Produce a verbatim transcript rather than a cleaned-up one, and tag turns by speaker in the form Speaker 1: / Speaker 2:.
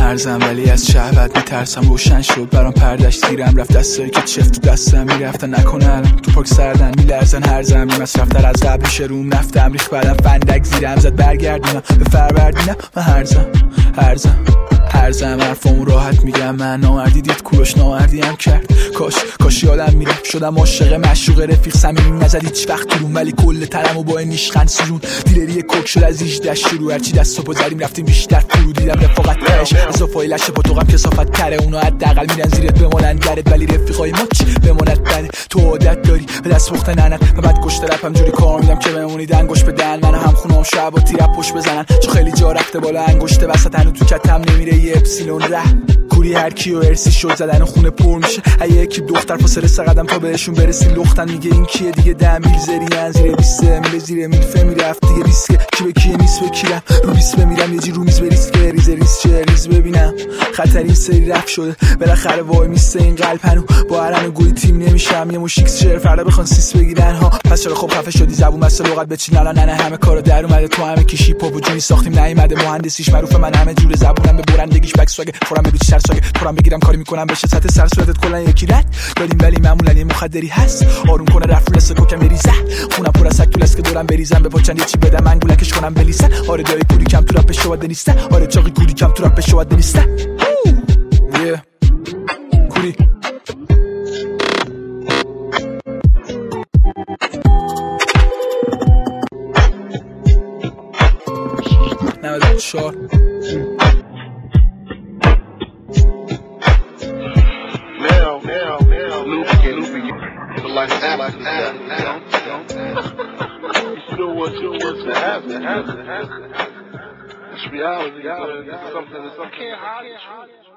Speaker 1: هرزم ولی از شهوت میترسم. روشن شد برام پردش زیرم رفت، دستایی که چفت تو دستم میرفتن نکنه الان تو پاک سردن میلرزن. هرزم بی مصرفتر از قبل میشه روم نفتم ریخ بعدم فندک زیرم زد برگردونم به فروردینم. من هرزم هرزم هرزم حرفامو راحت میگم. من نامردی دید کوروش نامردی هم کرد. کاش کاش یادم میره شدم عاشق معشوق رفیق صمیمی نزد هیچ وقت تو روم، ولی کل تنمو با این نیشخند سوزون. دیلری کوک شد از هجده شروع، هرچی دست و پا زدیم رفتیم بیشتر فرو. دیدم رفاقت تهش از فایلش پاتوقم کسافت تره. اونا حداقل میرن زیرت بمونن درت، ولی رفیقای ما چی بمونت بده. تو عادت داری به دست پخته ننت و بعد کشته رپم جوری کار میدم که بمونی دنگوش بدن. من هم خونم شب و تیرپ پشت بزنن، چون خیلی جا رفته بالا انگشته وسط هنو تو کتم نمیره یه اپسیلون ره. کوری هر کیو ارسی شد زدن و خونه پر میشه. اگه یکی دختر فاصله سه قدم تا بهشون برسی لختن. میگه این کیه دیگه ده میل زرین زیر بیست میل زیر میل فهمی رفت دیگه ریسکه. کی به کیه نیست بکیرم رو بیست بمیرم یه جی رو میز بریسک ریز ریز چه ریز ببینم. خطر این سری رفت شده بالاخره وای میسته این قلب هنو با هرن گوی تیم نمیشم. یه موشیکس شعر فردا بخوان سیس بگیرن ها. پس چرا خب خفه شدی زبون بس لغت بچین الان نه همه کارا در اومده. تو همه کیشی پاپ و جونی ساختیم نیومده مهندسیش معروف. من همه جور زبونم به برندگیش بک سواگ فورم به بیشتر ساگ پرام بگیرم کاری میکنم بشه سطح سر صورتت کلا یکی رد دادیم، ولی معمولا یه مخدری هست آروم کنه رفت لسه کوکم بریزه. خونم پر از کلاس که دورم بریزم به پاچن یه چی بدم انگولکش کنم بلیسه. آره دایی کوری کم تو رپ شواد نیسته. آره چاقی کوری کم تو رپ شواد نیسته. یه کوری نود و چهار
Speaker 2: like that, like that, you know what, you know what's to happen, happen, happen. It's reality, it's something that's, I can't hide it.